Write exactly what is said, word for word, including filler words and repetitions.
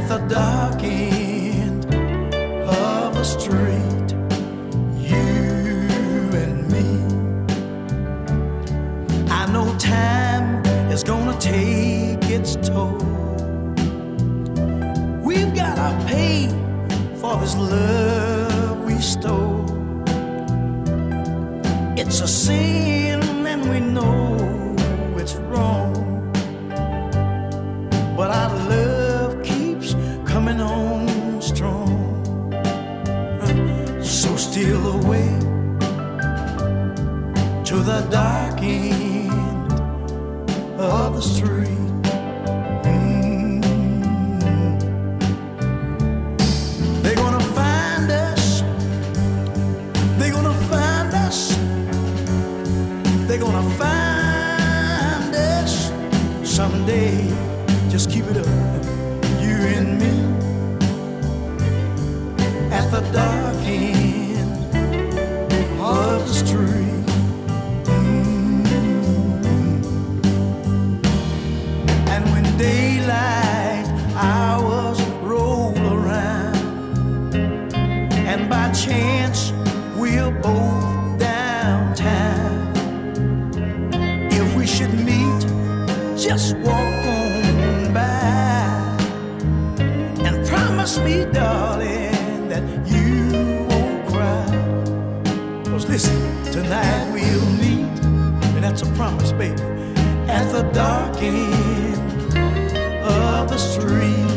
the dark end of the street, you and me. I know time is gonna take its toll. We've gotta pay for this love we stole. It's a sin and we know it's wrong, but our love keeps coming on strong. So steal away to the dark end of the street. Mm. They're gonna find us. They're gonna find us. They're gonna find us someday. Just keep it up, you and me, at the dark end of the street. Mm-hmm. And when daylight hours roll around, and by chance we're both downtown, if we should meet, just walk on by and promise me, darling, that you won't cry. 'Cause listen, tonight we'll meet, and that's a promise, baby, at the dark end of the street.